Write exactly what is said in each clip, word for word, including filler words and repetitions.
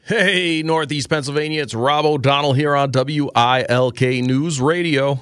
Hey, Northeast Pennsylvania, it's Rob O'Donnell here on W I L K News Radio.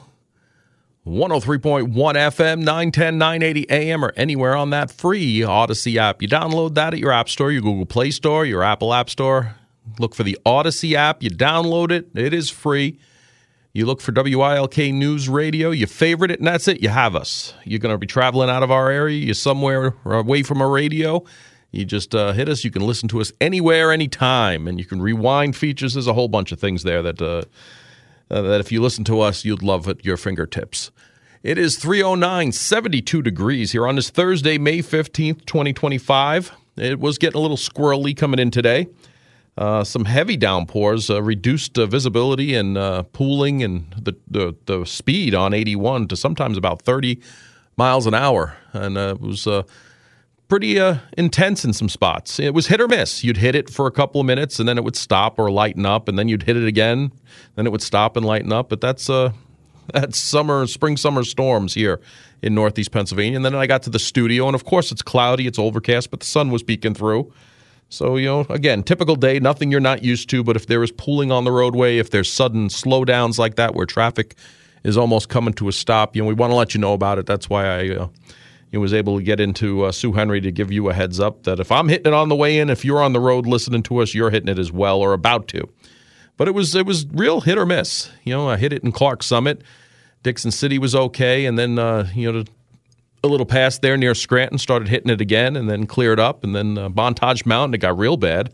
one oh three point one F M, nine ten, nine eighty A M, or anywhere on that free Odyssey app. You download that at your App Store, your Google Play Store, your Apple App Store. Look for the Odyssey app. You download it. It is free. You look for W I L K News Radio. You favorite it, and that's it. You have us. You're going to be traveling out of our area. You're somewhere away from a radio. You just uh, hit us. You can listen to us anywhere, anytime, and you can rewind features. There's a whole bunch of things there that uh, uh, that if you listen to us, you'd love at your fingertips. It is three oh nine, seventy-two degrees here on this Thursday, May fifteenth, twenty twenty-five. It was getting a little squirrely coming in today. Uh, some heavy downpours, uh, reduced uh, visibility and uh, pooling and the, the the speed on eighty-one to sometimes about thirty miles an hour. And uh, it was uh, pretty uh, intense in some spots. It was hit or miss. You'd hit it for a couple of minutes, and then it would stop or lighten up, and then you'd hit it again, then it would stop and lighten up. But that's uh, that's summer, spring, summer storms here in Northeast Pennsylvania. And then I got to the studio, and of course it's cloudy, it's overcast, but the sun was peeking through. So, you know, again, typical day, nothing you're not used to, but if there is pooling on the roadway, if there's sudden slowdowns like that where traffic is almost coming to a stop, you know, we want to let you know about it. That's why I uh, you know, was able to get into uh, Sue Henry to give you a heads up that if I'm hitting it on the way in, if you're on the road listening to us, you're hitting it as well or about to. But it was it was real hit or miss. You know, I hit it in Clark Summit. Dixon City was okay, and then, uh, you know, a little past there near Scranton, started hitting it again and then cleared up. And then uh, Montage Mountain, it got real bad,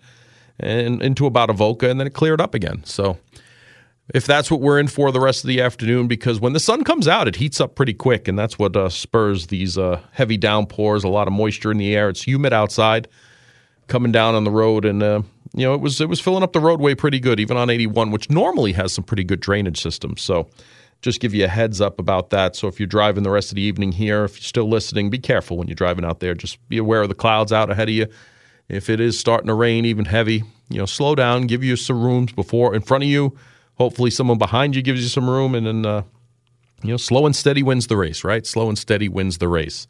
and into about Avoca, and then it cleared up again. So if that's what we're in for the rest of the afternoon, because when the sun comes out, it heats up pretty quick, and that's what uh, spurs these uh, heavy downpours, a lot of moisture in the air. It's humid outside coming down on the road, and uh, you know, it was it was filling up the roadway pretty good, even on eighty-one, which normally has some pretty good drainage systems. So just give you a heads up about that. So if you're driving the rest of the evening here, if you're still listening, be careful when you're driving out there. Just be aware of the clouds out ahead of you. If it is starting to rain, even heavy, you know, slow down, give you some rooms before in front of you. Hopefully someone behind you gives you some room, and then, uh, you know, slow and steady wins the race, right? Slow and steady wins the race.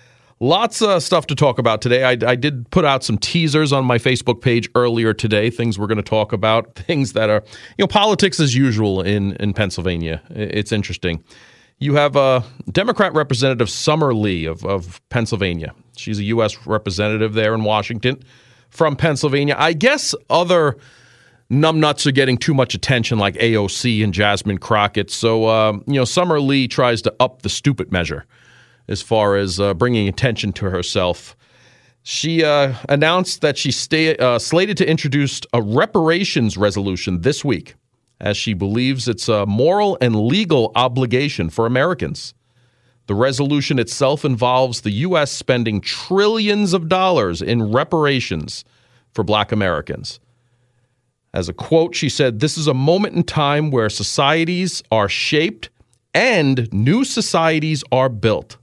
Lots of stuff to talk about today. I, I did put out some teasers on my Facebook page earlier today, things we're going to talk about, things that are, you know, politics as usual in, in Pennsylvania. It's interesting. You have uh, Democrat Representative Summer Lee of, of Pennsylvania. She's a U S representative there in Washington from Pennsylvania. I guess other numbnuts are getting too much attention, like A O C and Jasmine Crockett. So, uh, you know, Summer Lee tries to up the stupid measure as far as uh, bringing attention to herself. She uh, announced that she stay, uh, slated to introduce a reparations resolution this week, as she believes it's a moral and legal obligation for Americans. The resolution itself involves the U S spending trillions of dollars in reparations for Black Americans. As a quote, she said, "This is a moment in time where societies are shaped and new societies are built.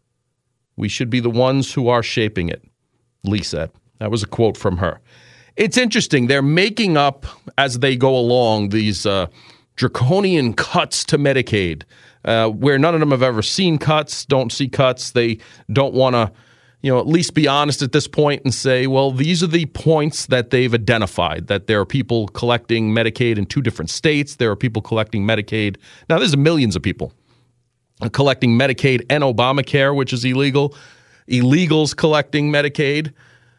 We should be the ones who are shaping it," Lee said. That was a quote from her. It's interesting. They're making up, as they go along, these uh, draconian cuts to Medicaid, uh, where none of them have ever seen cuts, don't see cuts. They don't want to, you know, at least be honest at this point and say, well, these are the points that they've identified, that there are people collecting Medicaid in two different states. There are people collecting Medicaid. Now, there's millions of people collecting Medicaid and Obamacare, which is illegal, illegals collecting Medicaid,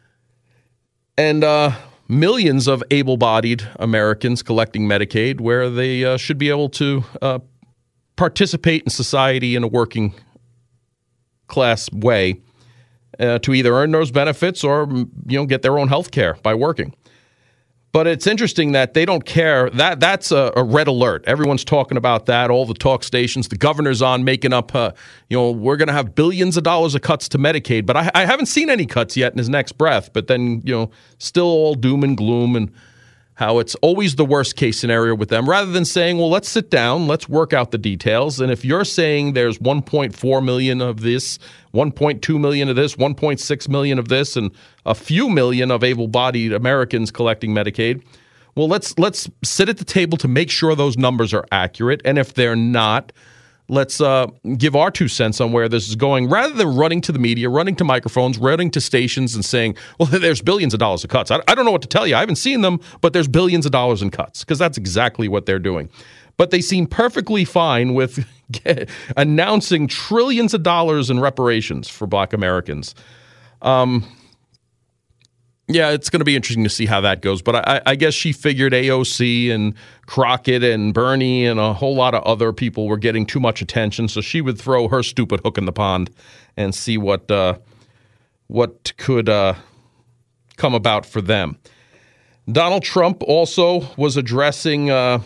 and uh, millions of able-bodied Americans collecting Medicaid where they uh, should be able to uh, participate in society in a working class way uh, to either earn those benefits or, you know, get their own health care by working. But it's interesting that they don't care. That that's a, a red alert. Everyone's talking about that. All the talk stations, the governor's on making up, uh, you know, we're going to have billions of dollars of cuts to Medicaid. But I, I haven't seen any cuts yet in his next breath. But then, you know, still all doom and gloom and how it's always the worst case scenario with them, rather than saying, well, let's sit down, let's work out the details. And if you're saying there's one point four million of this, one point two million of this, one point six million of this, and a few million of able-bodied Americans collecting Medicaid, well, let's let's sit at the table to make sure those numbers are accurate. And if they're not, let's uh, give our two cents on where this is going, rather than running to the media, running to microphones, running to stations and saying, well, there's billions of dollars of cuts. I, I don't know what to tell you. I haven't seen them, but there's billions of dollars in cuts, because that's exactly what they're doing. But they seem perfectly fine with announcing trillions of dollars in reparations for Black Americans. Um, yeah, it's going to be interesting to see how that goes. But I, I guess she figured A O C and Crockett and Bernie and a whole lot of other people were getting too much attention, so she would throw her stupid hook in the pond and see what uh, what could uh, come about for them. Donald Trump also was addressing uh,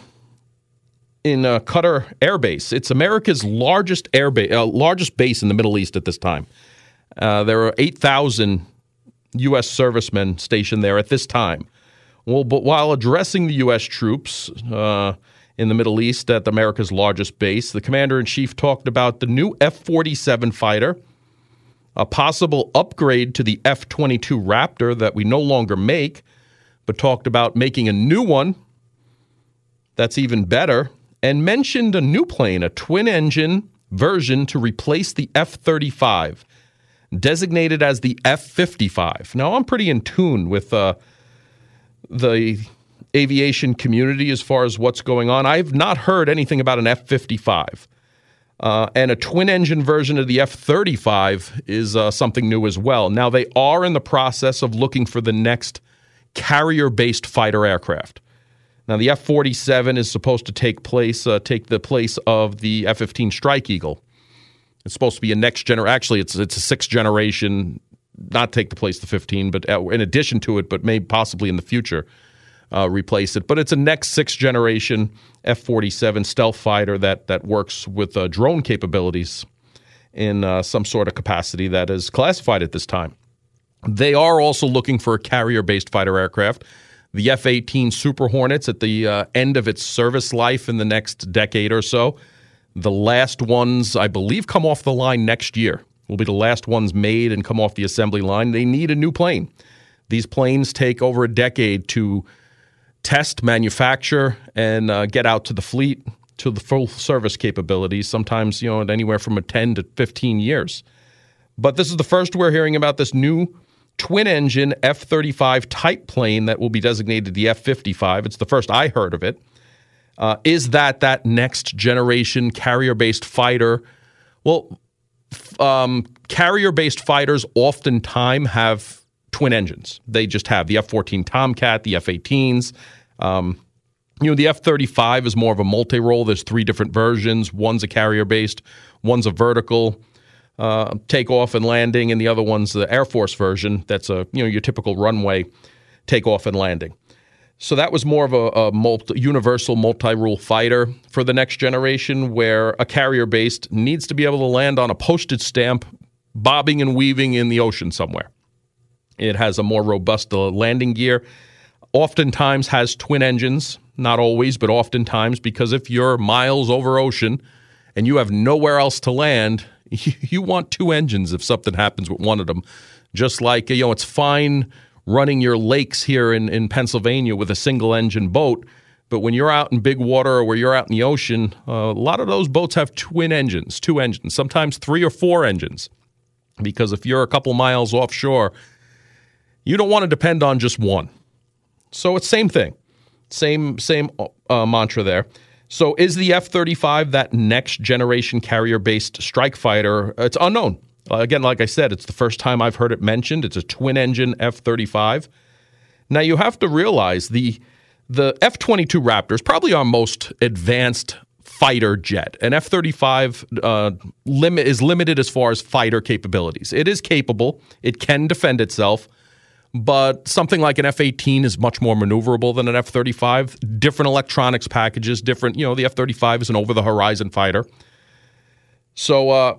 in uh, Qatar Air Base. It's America's largest air ba- uh, largest base in the Middle East at this time. Uh, there are eight thousand U S servicemen stationed there at this time. Well, but while addressing the U S troops uh, in the Middle East at America's largest base, the commander-in-chief talked about the new F forty-seven fighter, a possible upgrade to the F twenty-two Raptor that we no longer make, but talked about making a new one that's even better, and mentioned a new plane, a twin-engine version to replace the F thirty-five, designated as the F fifty-five. Now, I'm pretty in tune with uh, the aviation community as far as what's going on. I've not heard anything about an F fifty-five. Uh, and a twin-engine version of the F thirty-five is uh, something new as well. Now, they are in the process of looking for the next carrier-based fighter aircraft. Now, the F forty-seven is supposed to take place, uh, take the place of the F fifteen Strike Eagle. It's supposed to be a next gener. Actually, it's it's a sixth generation, not take the place of the fifteen, but in addition to it, but may possibly in the future uh, replace it. But it's a next sixth generation F forty-seven stealth fighter that that works with uh, drone capabilities in uh, some sort of capacity that is classified at this time. They are also looking for a carrier-based fighter aircraft. The F eighteen Super Hornets at the uh, end of its service life in the next decade or so. The last ones, I believe, come off the line next year. Will be the last ones made and come off the assembly line. They need a new plane. These planes take over a decade to test, manufacture, and uh, get out to the fleet to the full service capabilities, sometimes, you know, anywhere from a ten to fifteen years. But this is the first we're hearing about this new twin-engine F thirty-five type plane that will be designated the F fifty-five. It's the first I heard of it. Uh, is that that next generation carrier-based fighter? Well, f- um, carrier-based fighters oftentimes have twin engines. They just have the F fourteen Tomcat, the F eighteens. Um, you know, the F thirty-five is more of a multi-role. There's three different versions. One's a carrier-based, one's a vertical uh, takeoff and landing, and the other one's the Air Force version. That's a you know your typical runway takeoff and landing. So that was more of a, a multi, universal multi-rule fighter for the next generation, where a carrier-based needs to be able to land on a postage stamp, bobbing and weaving in the ocean somewhere. It has a more robust uh, landing gear, oftentimes has twin engines, not always, but oftentimes, because if you're miles over ocean and you have nowhere else to land, you, you want two engines if something happens with one of them. Just like, you know, it's fine running your lakes here in, in Pennsylvania with a single-engine boat, but when you're out in big water or where you're out in the ocean, uh, a lot of those boats have twin engines, two engines, sometimes three or four engines, because if you're a couple miles offshore, you don't want to depend on just one. So it's same thing, same same uh, mantra there. So is the F thirty-five that next-generation carrier-based strike fighter? It's unknown. Uh, again, like I said, it's the first time I've heard it mentioned. It's a twin-engine F thirty-five. Now, you have to realize the the F twenty-two Raptor is probably our most advanced fighter jet. An F thirty-five uh, limit is limited as far as fighter capabilities. It is capable. It can defend itself. But something like an F eighteen is much more maneuverable than an F thirty-five. Different electronics packages, different, you know, the F thirty-five is an over-the-horizon fighter. So, uh,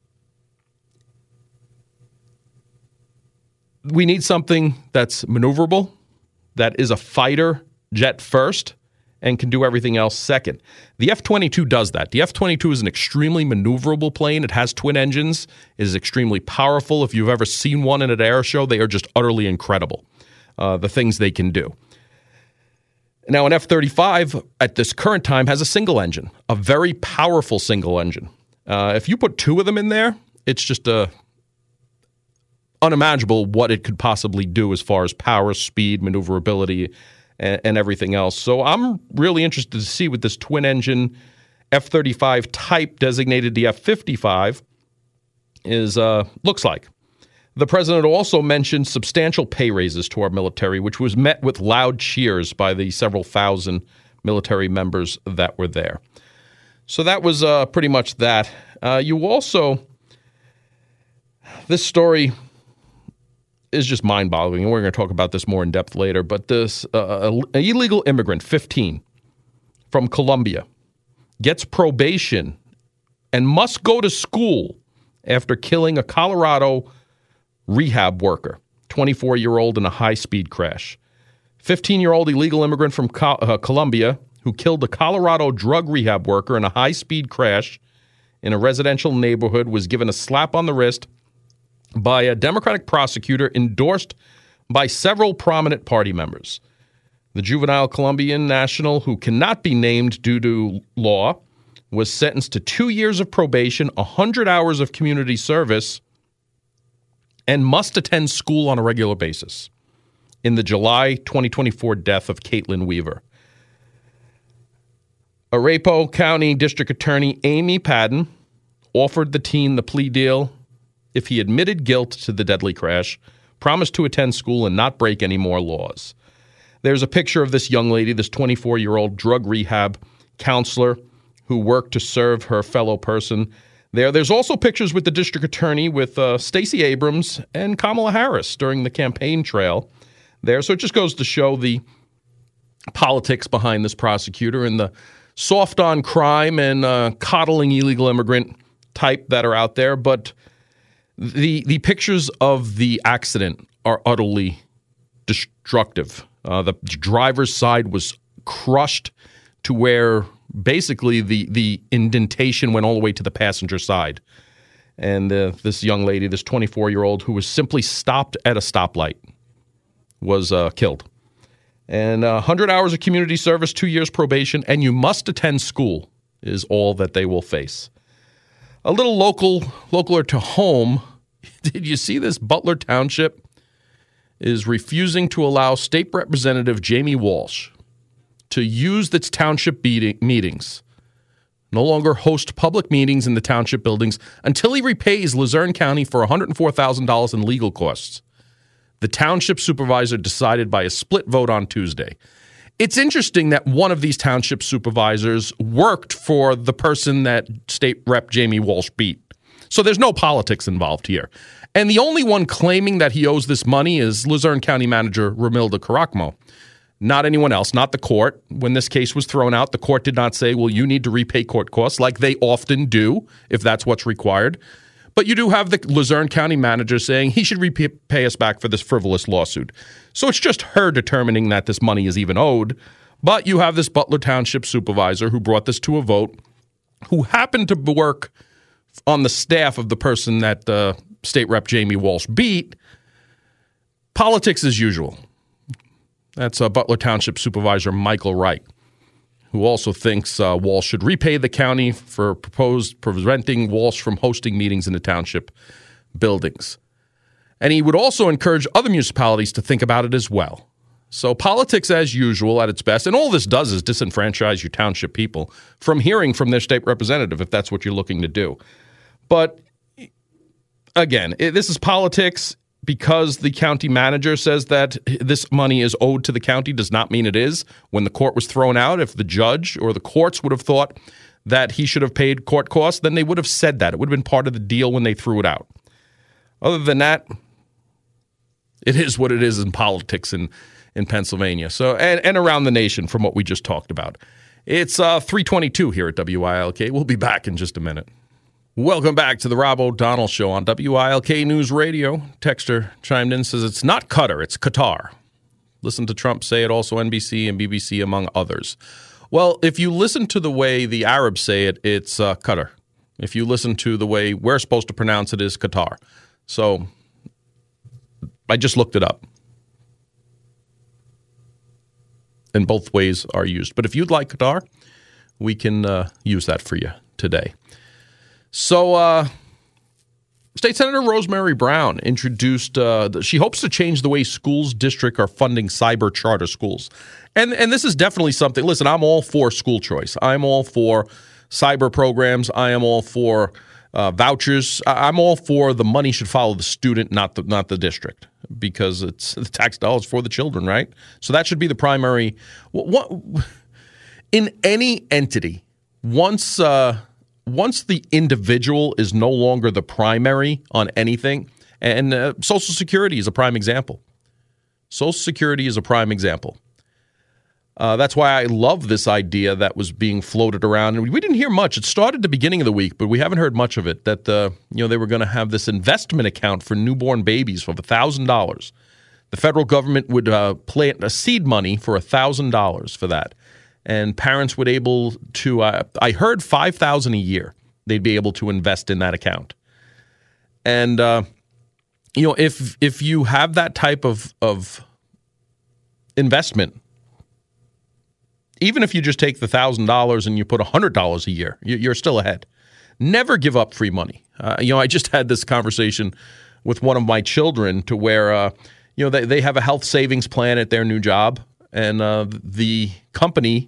we need something that's maneuverable, that is a fighter jet first, and can do everything else second. The F twenty-two does that. The F twenty-two is an extremely maneuverable plane. It has twin engines. It is extremely powerful. If you've ever seen one in an air show, they are just utterly incredible, uh, the things they can do. Now, an F thirty-five at this current time has a single engine, a very powerful single engine. Uh, if you put two of them in there, it's just uh, unimaginable what it could possibly do as far as power, speed, maneuverability, and, and everything else. So I'm really interested to see what this twin-engine F thirty-five type, designated the F fifty-five, is uh, looks like. The president also mentioned substantial pay raises to our military, which was met with loud cheers by the several thousand military members that were there. So that was uh, pretty much that. Uh, you also, this story is just mind-boggling, and we're going to talk about this more in depth later, but this uh, an illegal immigrant, fifteen, from Colombia, gets probation and must go to school after killing a Colorado rehab worker, twenty-four-year-old, in a high-speed crash. fifteen-year-old illegal immigrant from Co- uh, Colombia who killed a Colorado drug rehab worker in a high-speed crash in a residential neighborhood was given a slap on the wrist by a Democratic prosecutor endorsed by several prominent party members. The juvenile Colombian national, who cannot be named due to law, was sentenced to two years of probation, one hundred hours of community service, and must attend school on a regular basis in the July twenty twenty-four death of Caitlin Weaver. Arapahoe County District Attorney Amy Padden offered the teen the plea deal if he admitted guilt to the deadly crash, promised to attend school and not break any more laws. There's a picture of this young lady, this twenty-four-year-old drug rehab counselor who worked to serve her fellow person there. There's also pictures with the district attorney with uh, Stacey Abrams and Kamala Harris during the campaign trail there. So it just goes to show the politics behind this prosecutor and the soft on crime and uh, coddling illegal immigrant type that are out there. But the the pictures of the accident are utterly destructive. Uh, the driver's side was crushed to where basically the, the indentation went all the way to the passenger side. And uh, this young lady, this twenty-four-year-old who was simply stopped at a stoplight, was uh, killed. And uh, one hundred hours of community service, two years probation, and you must attend school is all that they will face. A little local, localer to home, did you see this? Butler Township is refusing to allow State Representative Jamie Walsh to use its township meetings, no longer host public meetings in the township buildings until he repays Luzerne County for one hundred four thousand dollars in legal costs. The township supervisor decided by a split vote on Tuesday. It's interesting that one of these township supervisors worked for the person that State Rep Jamie Walsh beat. So there's no politics involved here. And the only one claiming that he owes this money is Luzerne County Manager Romilda Caracmo. Not anyone else, not the court. When this case was thrown out, the court did not say, well, you need to repay court costs like they often do, if that's what's required. But you do have the Luzerne County manager saying he should repay us back for this frivolous lawsuit. So it's just her determining that this money is even owed. But you have this Butler Township supervisor who brought this to a vote, who happened to work on the staff of the person that uh, State Rep Jamie Walsh beat. Politics as usual. That's uh, Butler Township Supervisor Michael Wright, who also thinks uh, Walsh should repay the county for proposed preventing Walsh from hosting meetings in the township buildings. And he would also encourage other municipalities to think about it as well. So politics as usual at its best. And all this does is disenfranchise your township people from hearing from their state representative if that's what you're looking to do. But again, it, this is politics. Because the county manager says that this money is owed to the county does not mean it is. When the court was thrown out, if the judge or the courts would have thought that he should have paid court costs, then they would have said that. It would have been part of the deal when they threw it out. Other than that, it is what it is in politics in, in Pennsylvania. So and, and around the nation from what we just talked about. It's uh, three twenty-two here at W I L K. We'll be back in just a minute. Welcome back to the Rob O'Donnell Show on W I L K News Radio. Texter chimed in, says it's not Qatar, it's Qatar. Listen to Trump say it, also N B C and B B C, among others. Well, if you listen to the way the Arabs say it, it's uh, Qatar. If you listen to the way we're supposed to pronounce it, is Qatar. So I just looked it up. and both ways are used. But if you'd like Qatar, we can uh, use that for you today. So, uh, State Senator Rosemary Brown introduced, uh, she hopes to change the way schools district are funding cyber charter schools. And and this is definitely something, listen, I'm all for school choice. I'm all for cyber programs. I am all for uh, vouchers. I'm all for the money should follow the student, not the not the district, because it's the tax dollars for the children, right? So that should be the primary. What, in any entity, once uh, once the individual is no longer the primary on anything, and uh, Social Security is a prime example. Social Security is a prime example. Uh, that's why I love this idea that was being floated around. And we didn't hear much. It started at the beginning of the week, but we haven't heard much of it, that uh, you know they were going to have this investment account for newborn babies of one thousand dollars. The federal government would uh, plant a seed money for one thousand dollars for that. And parents would able to, uh, I heard five thousand dollars a year they'd be able to invest in that account. And, uh, you know, if if you have that type of, of investment, even if you just take the one thousand dollars and you put one hundred dollars a year, you're still ahead. Never give up free money. Uh, you know, I just had this conversation with one of my children to where, uh, you know, they, they have a health savings plan at their new job, and uh, the company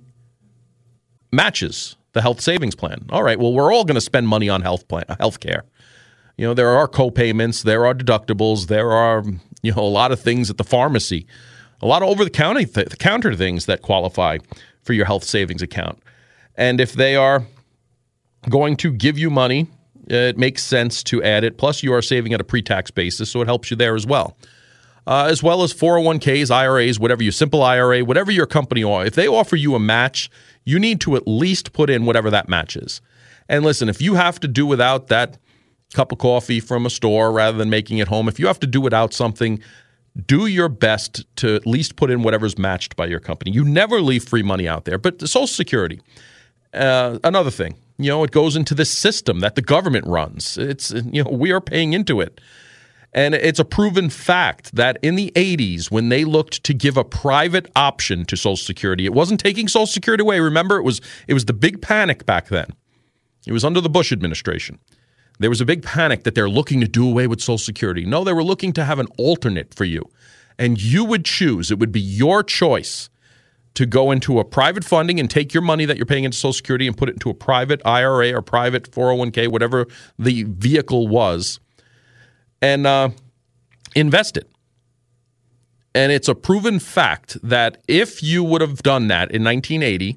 matches the health savings plan. All right, well, we're all going to spend money on health plan, health care. You know, there are co-payments, there are deductibles, there are, you know, a lot of things at the pharmacy, a lot of over-the-counter th- counter things that qualify for your health savings account. And if they are going to give you money, it makes sense to add it. Plus, you are saving at a pre-tax basis, so it helps you there as well. Uh, as well as four oh one k's, I R As, whatever you, simple I R A, whatever your company offers. If they offer you a match, you need to at least put in whatever that match is. And listen, if you have to do without that cup of coffee from a store rather than making it home, if you have to do without something, do your best to at least put in whatever's matched by your company. You never leave free money out there. But the Social Security, uh, another thing, you know, it goes into this system that the government runs. It's, you know, we are paying into it. And it's a proven fact that in the eighties, when they looked to give a private option to Social Security, it wasn't taking Social Security away. Remember, it was it was the big panic back then. It was under the Bush administration. There was a big panic that they're looking to do away with Social Security. No, they were looking to have an alternate for you. And you would choose. It would be your choice to go into a private funding and take your money that you're paying into Social Security and put it into a private I R A or private four oh one k, whatever the vehicle was, and uh, invest it. And it's a proven fact that if you would have done that in nineteen eighty,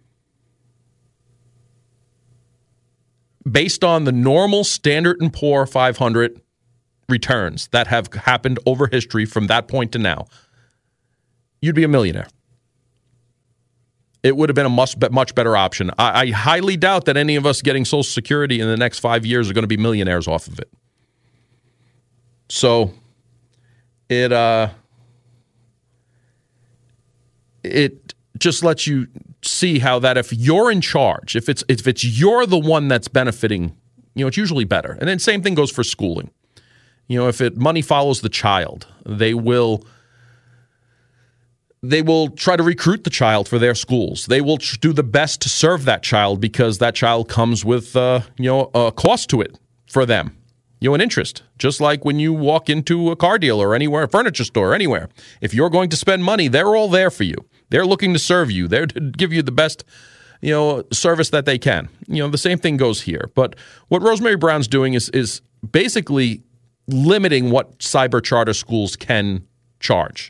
based on the normal Standard and Poor five hundred returns that have happened over history from that point to now, you'd be a millionaire. It would have been a much, much better option. I, I highly doubt that any of us getting Social Security in the next five years are going to be millionaires off of it. So it uh, it just lets you see how that if you're in charge, if it's if it's you're the one that's benefiting, you know, it's usually better. And then same thing goes for schooling. You know, if it money follows the child, they will they will try to recruit the child for their schools. They will do the best to serve that child because that child comes with uh, you know a cost to it for them. You know, an interest, just like when you walk into a car dealer or anywhere, a furniture store, anywhere. If you're going to spend money, they're all there for you. They're looking to serve you. They're to give you the best, you know, service that they can. You know, the same thing goes here. But what Rosemary Brown's doing is is basically limiting what cyber charter schools can charge.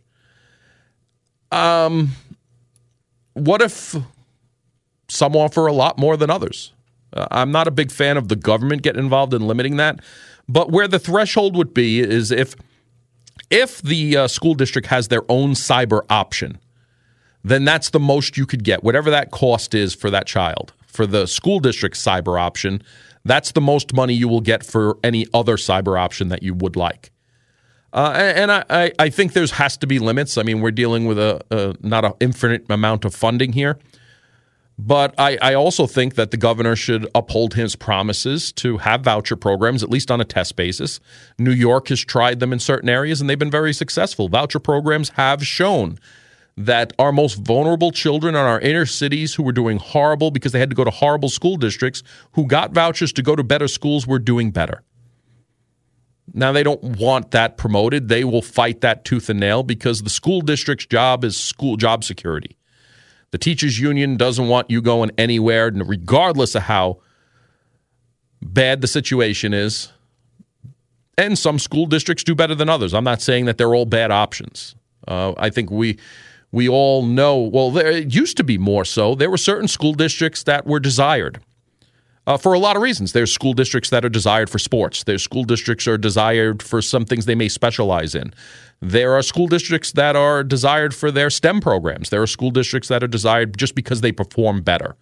Um, what if some offer a lot more than others? Uh, I'm not a big fan of the government getting involved in limiting that. But where the threshold would be is if if the uh, school district has their own cyber option, then that's the most you could get, whatever that cost is for that child. For the school district cyber option, that's the most money you will get for any other cyber option that you would like. Uh, and I, I think there has to be limits. I mean, we're dealing with a, a not an infinite amount of funding here. But I, I also think that the governor should uphold his promises to have voucher programs, at least on a test basis. New York has tried them in certain areas, and they've been very successful. Voucher programs have shown that our most vulnerable children in our inner cities who were doing horrible because they had to go to horrible school districts, who got vouchers to go to better schools, were doing better. Now, they don't want that promoted. They will fight that tooth and nail because the school district's job is school job security. The teachers union doesn't want you going anywhere, regardless of how bad the situation is. And some school districts do better than others. I'm not saying that they're all bad options. Uh, I think we we all know, well, there, it used to be more so. There were certain school districts that were desired uh, for a lot of reasons. There's school districts that are desired for sports. There's school districts that are desired for some things they may specialize in. There are school districts that are desired for their STEM programs. There are school districts that are desired just because they perform better.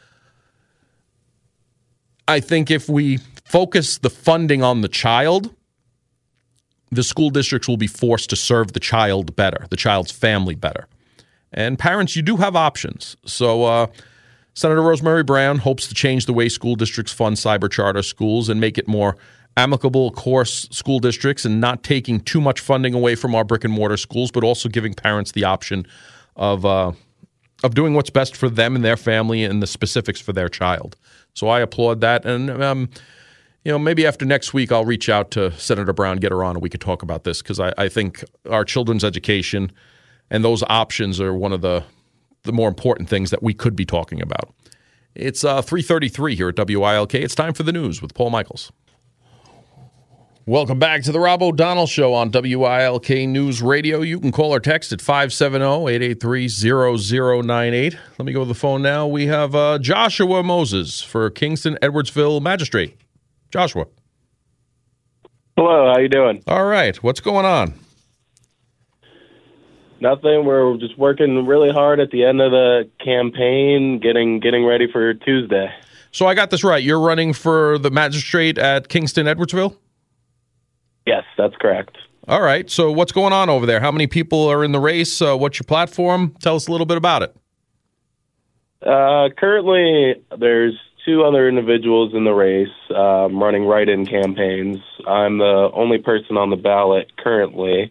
I think if we focus the funding on the child, the school districts will be forced to serve the child better, the child's family better. And parents, you do have options. So uh, Senator Rosemary Brown hopes to change the way school districts fund cyber charter schools and make it more amicable course school districts and not taking too much funding away from our brick and mortar schools, but also giving parents the option of uh, of doing what's best for them and their family and the specifics for their child. So I applaud that. And, um, you know, maybe after next week, I'll reach out to Senator Brown, get her on, and we could talk about this because I, I think our children's education and those options are one of the, the more important things that we could be talking about. It's uh, three thirty-three here at W I L K. It's time for the news with Paul Michaels. Welcome back to the Rob O'Donnell Show on W I L K News Radio. You can call or text at five seven zero, eight eight three, zero zero nine eight. Let me go to the phone now. We have uh, Joshua Moses for Kingston Edwardsville Magistrate. Joshua. Hello, how you doing? All right. What's going on? Nothing. We're just working really hard at the end of the campaign, getting getting ready for Tuesday. So I got this right. You're running for the magistrate at Kingston Edwardsville? Yes, that's correct. All right. So what's going on over there? How many people are in the race? Uh, what's your platform? Tell us a little bit about it. Uh, currently, there's two other individuals in the race um, running write-in campaigns. I'm the only person on the ballot currently.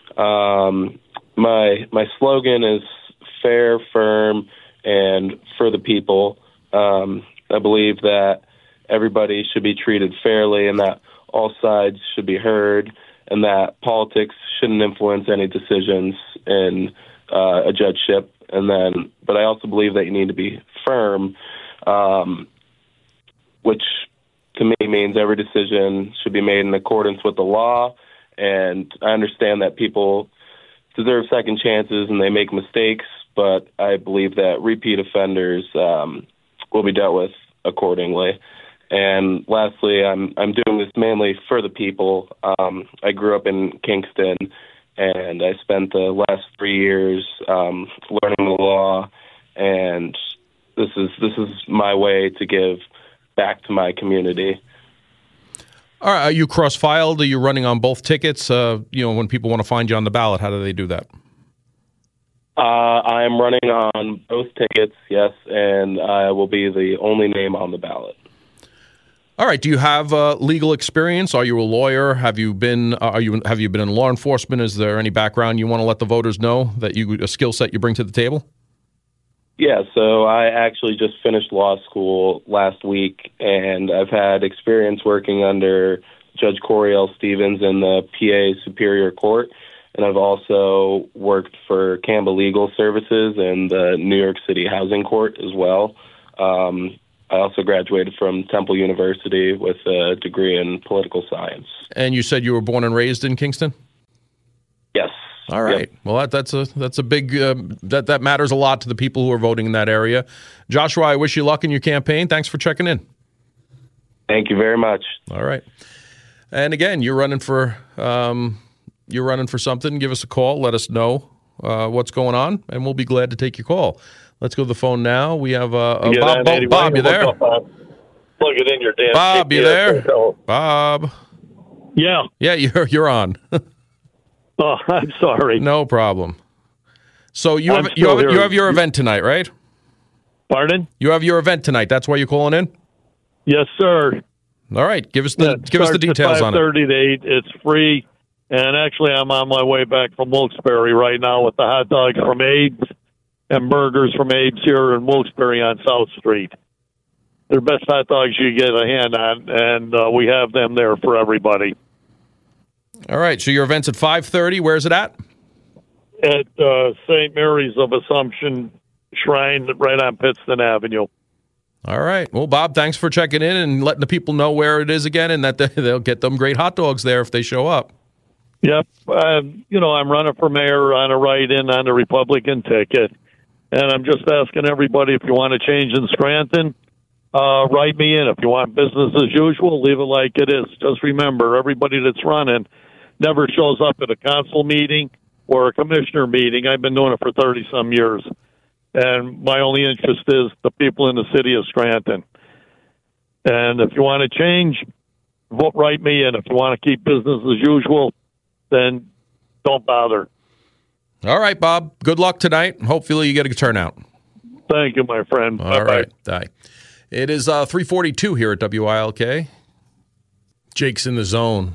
Um, my my slogan is fair, firm, and for the people. Um, I believe that everybody should be treated fairly and that all sides should be heard and that politics shouldn't influence any decisions in uh, a judgeship. And then, but I also believe that you need to be firm, um, which to me means every decision should be made in accordance with the law. And I understand that people deserve second chances and they make mistakes, but I believe that repeat offenders um, will be dealt with accordingly. And lastly, I'm I'm doing this mainly for the people. Um, I grew up in Kingston, and I spent the last three years um, learning the law. And this is this is my way to give back to my community. All right, are you cross-filed? Are you running on both tickets? Uh, you know, when people want to find you on the ballot, how do they do that? Uh, I am running on both tickets, yes, and I will be the only name on the ballot. All right. Do you have uh, legal experience? Are you a lawyer? Have you been? Uh, are you have you been in law enforcement? Is there any background you want to let the voters know that you a skill set you bring to the table? Yeah, so I actually just finished law school last week, and I've had experience working under Judge Corey L. Stevens in the P A Superior Court, and I've also worked for Campbell Legal Services and the New York City Housing Court as well. Um, I also graduated from Temple University with a degree in political science. And you said you were born and raised in Kingston? Yes. All right. Yep. Well, that, that's a that's a big uh, that that matters a lot to the people who are voting in that area. Joshua, I wish you luck in your campaign. Thanks for checking in. Thank you very much. All right. And again, you're running for um, you're running for something. Give us a call. Let us know uh, what's going on, and we'll be glad to take your call. Let's go to the phone now. We have uh, uh, yeah, Bob. Bob, Bob you there? Plug it in your damn Bob, you there? So. Bob. Yeah. Yeah, you're you're on. Oh, I'm sorry. No problem. So you have you have, you have your event tonight, right? Pardon? You have your event tonight. That's why you're calling in? Yes, sir. All right. Give us the yeah, give us the details on it. five thirty to eight. It's free. And actually, I'm on my way back from Wilkes-Barre right now with the hot dogs from Abe's and burgers from Abe's here in Wilkes-Barre on South Street. They're best hot dogs you get a hand on, and uh, we have them there for everybody. All right, so your event's at five thirty. Where's it at? At uh, Saint Mary's of Assumption Shrine right on Pittston Avenue. All right. Well, Bob, thanks for checking in and letting the people know where it is again, and that they'll get them great hot dogs there if they show up. Yep. Uh, you know, I'm running for mayor on a write-in on the Republican ticket, and I'm just asking everybody, if you want to change in Scranton, uh, write me in. If you want business as usual, leave it like it is. Just remember, everybody that's running never shows up at a council meeting or a commissioner meeting. I've been doing it for thirty-some years, and my only interest is the people in the city of Scranton. And if you want to change, vote write me in. If you want to keep business as usual, then don't bother. All right, Bob. Good luck tonight. Hopefully you get a turnout. Thank you, my friend. All Bye-bye. right. Bye. It is uh, three forty-two here at W I L K. Jake's in the zone.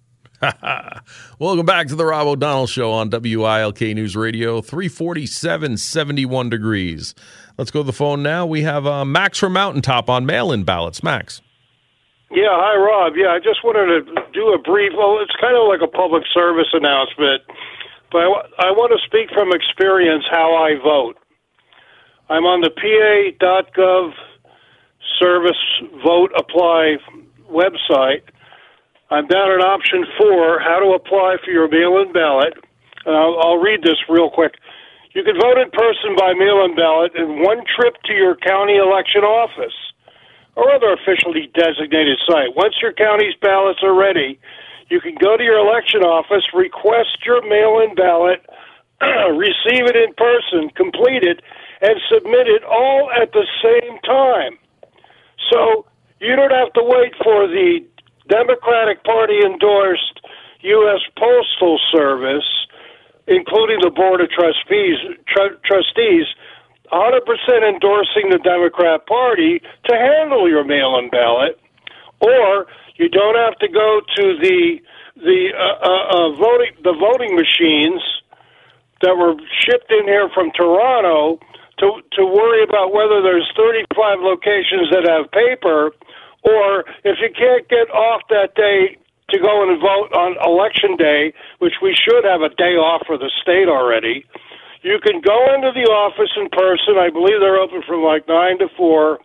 Welcome back to the Rob O'Donnell Show on W I L K News Radio. three forty-seven, seventy-one degrees. Let's go to the phone now. We have uh, Max from Mountaintop on mail-in ballots. Max. Yeah, hi, Rob. Yeah, I just wanted to do a brief, well, it's kind of like a public service announcement, but I, w- I want to speak from experience how I vote. I'm on the P A dot gov service vote apply website. I'm down at option four, how to apply for your mail-in ballot. Uh, I'll, I'll read this real quick. You can vote in person by mail-in ballot in one trip to your county election office or other officially designated site. Once your county's ballots are ready, you can go to your election office, request your mail-in ballot, receive it in person, complete it, and submit it all at the same time. So you don't have to wait for the Democratic Party-endorsed U S Postal Service, including the Board of Trustees, tr- trustees, one hundred percent endorsing the Democrat Party to handle your mail-in ballot, or you don't have to go to the the uh, uh, uh, voting the voting machines that were shipped in here from Toronto to to worry about whether there's thirty-five locations that have paper, or if you can't get off that day to go and vote on election day, which we should have a day off for the state already. You can go into the office in person. I believe they're open from like nine to four.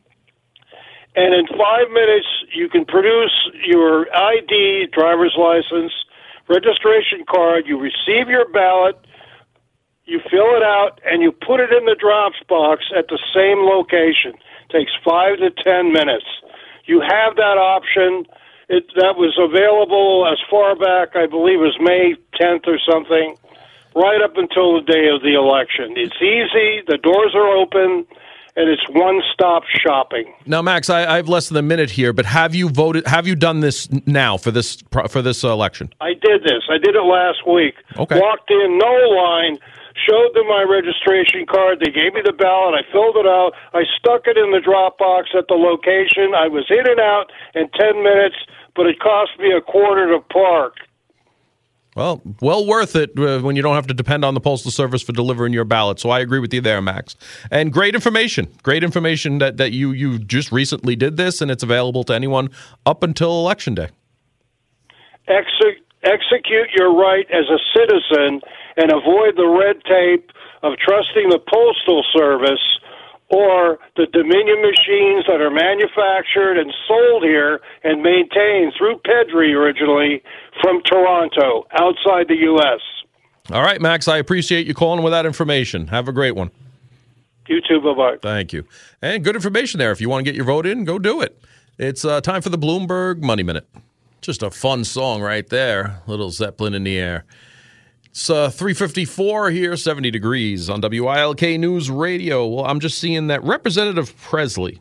And in five minutes, you can produce your I D, driver's license, registration card. You receive your ballot, you fill it out, and you put it in the drops box at the same location. It takes five to ten minutes. You have that option. It, that was available as far back, I believe it was May tenth or something, right up until the day of the election. It's easy, the doors are open, and it's one-stop shopping. Now, Max, I, I have less than a minute here, but have you voted? Have you done this now for this for this uh, election? I did this. I did it last week. Okay. Walked in, no line, showed them my registration card. They gave me the ballot. I filled it out. I stuck it in the drop box at the location. I was in and out in ten minutes, but it cost me a quarter to park. Well, well worth it uh, when you don't have to depend on the Postal Service for delivering your ballot. So I agree with you there, Max. And great information. Great information that, that you, you just recently did this, and it's available to anyone up until Election Day. Exe- execute your right as a citizen and avoid the red tape of trusting the Postal Service or the Dominion machines that are manufactured and sold here and maintained through Pedri originally from Toronto, outside the U S. All right, Max, I appreciate you calling with that information. Have a great one. You too, bye-bye. Thank you. And good information there. If you want to get your vote in, go do it. It's uh, time for the Bloomberg Money Minute. Just a fun song right there. Little Zeppelin in the air. It's uh, three fifty-four here, seventy degrees on W I L K News Radio. Well, I'm just seeing that Representative Presley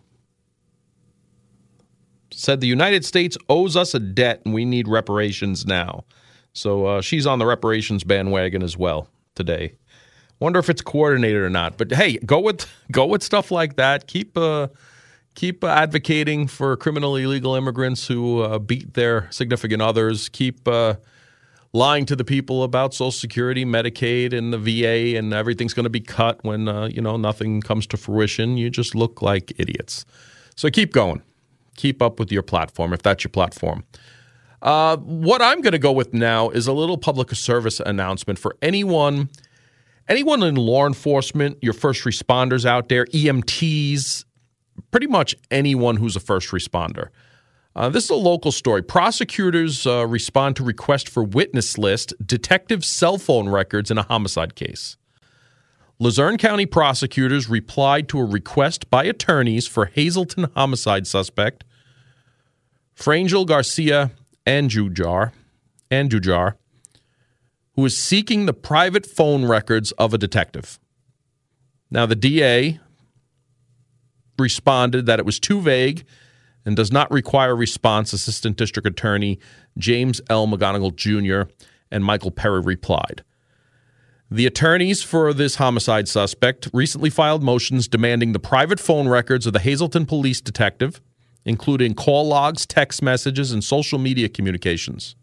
said the United States owes us a debt and we need reparations now. So uh, she's on the reparations bandwagon as well today. Wonder if it's coordinated or not. But hey, go with go with stuff like that. Keep uh, keep uh, advocating for criminally illegal immigrants who uh, beat their significant others. Keep uh, lying to the people about Social Security, Medicaid, and the V A, and everything's going to be cut when, uh, you know, nothing comes to fruition. You just look like idiots. So keep going. Keep up with your platform, if that's your platform. Uh, what I'm going to go with now is a little public service announcement for anyone, anyone in law enforcement, your first responders out there, E M Ts, pretty much anyone who's a first responder. Uh, this is a local story. Prosecutors uh, respond to request for witness list, detective cell phone records in a homicide case. Luzerne County prosecutors replied to a request by attorneys for Hazleton homicide suspect Frangel Garcia Andujar, Andujar, who is seeking the private phone records of a detective. Now, the D A responded that it was too vague and does not require response. Assistant District Attorney James L. McGonigal Junior and Michael Perry replied. The attorneys for this homicide suspect recently filed motions demanding the private phone records of the Hazleton police detective, including call logs, text messages, and social media communications.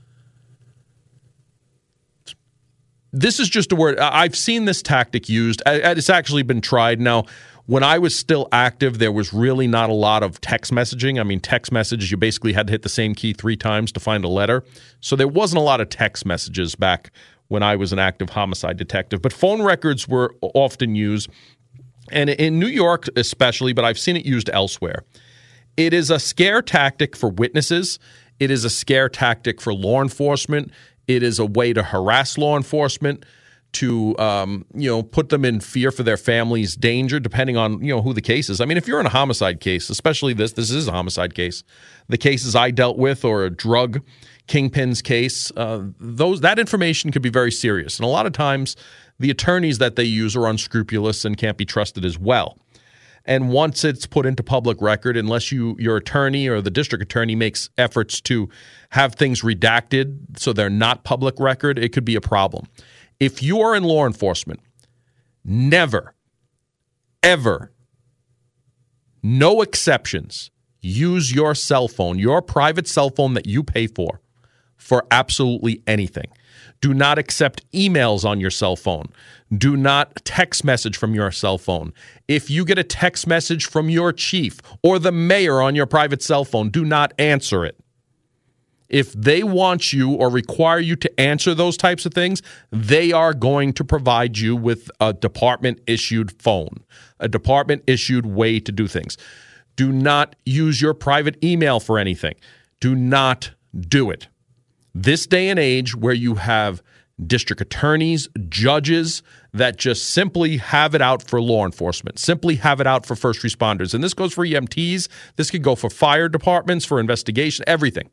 This is just a word. I've seen this tactic used. It's actually been tried. Now, when I was still active, there was really not a lot of text messaging. I mean, text messages, you basically had to hit the same key three times to find a letter. So there wasn't a lot of text messages back when I was an active homicide detective. But phone records were often used, and in New York especially, but I've seen it used elsewhere. It is a scare tactic for witnesses. It is a scare tactic for law enforcement. It is a way to harass law enforcement, to um, you know, put them in fear for their family's danger, depending on, you know, who the case is. I mean, if you're in a homicide case, especially this, this is a homicide case. The cases I dealt with, or a drug kingpin's case, uh, those that information could be very serious. And a lot of times, the attorneys that they use are unscrupulous and can't be trusted as well. And once it's put into public record, unless you your attorney or the district attorney makes efforts to have things redacted so they're not public record, it could be a problem. If you are in law enforcement, never, ever, no exceptions, use your cell phone, your private cell phone that you pay for, for absolutely anything. Do not accept emails on your cell phone. Do not text message from your cell phone. If you get a text message from your chief or the mayor on your private cell phone, do not answer it. If they want you or require you to answer those types of things, they are going to provide you with a department-issued phone, a department-issued way to do things. Do not use your private email for anything. Do not do it. This day and age where you have district attorneys, judges that just simply have it out for law enforcement, simply have it out for first responders. And this goes for E M Ts. This could go for fire departments, for investigation, everything.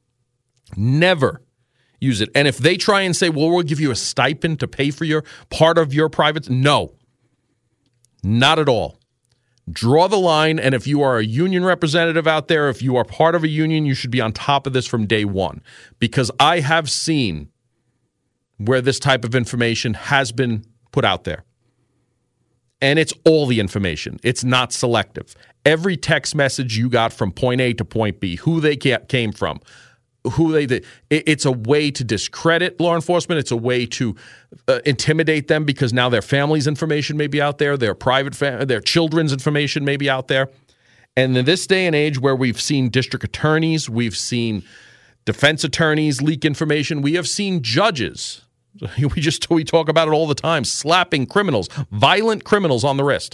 Never use it. And if they try and say, well, we'll give you a stipend to pay for your part of your private, no, not at all. Draw the line, and if you are a union representative out there, if you are part of a union, you should be on top of this from day one. Because I have seen where this type of information has been put out there. And it's all the information. It's not selective. Every text message you got from point A to point B, who they came from, who they did. It's a way to discredit law enforcement. It's a way to uh, intimidate them because now their family's information may be out there, their private, fam- their children's information may be out there. And in this day and age where we've seen district attorneys, we've seen defense attorneys leak information, we have seen judges. We just we talk about it all the time, slapping criminals, violent criminals on the wrist.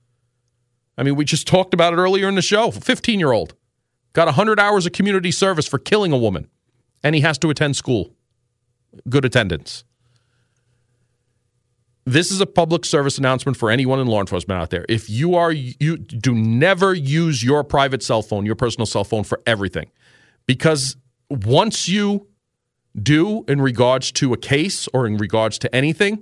I mean, we just talked about it earlier in the show. fifteen-year-old. Got one hundred hours of community service for killing a woman, and he has to attend school. Good attendance. This is a public service announcement for anyone in law enforcement out there. If you are, you do never use your private cell phone, your personal cell phone for everything. Because once you do in regards to a case or in regards to anything,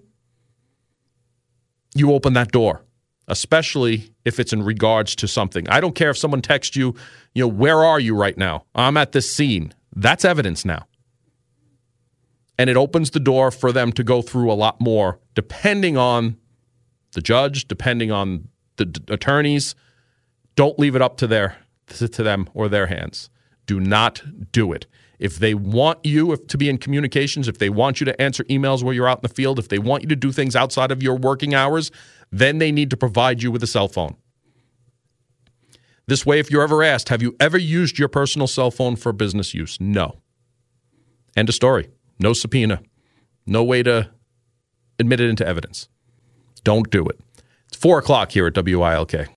you open that door. Especially if it's in regards to something. I don't care if someone texts you, you know, where are you right now? I'm at this scene. That's evidence now. And it opens the door for them to go through a lot more, depending on the judge, depending on the d- attorneys. Don't leave it up to their to them or their hands. Do not do it. If they want you if, to be in communications, if they want you to answer emails while you're out in the field, if they want you to do things outside of your working hours, then they need to provide you with a cell phone. This way, if you're ever asked, have you ever used your personal cell phone for business use? No. End of story. No subpoena. No way to admit it into evidence. Don't do it. It's four o'clock here at W I L K.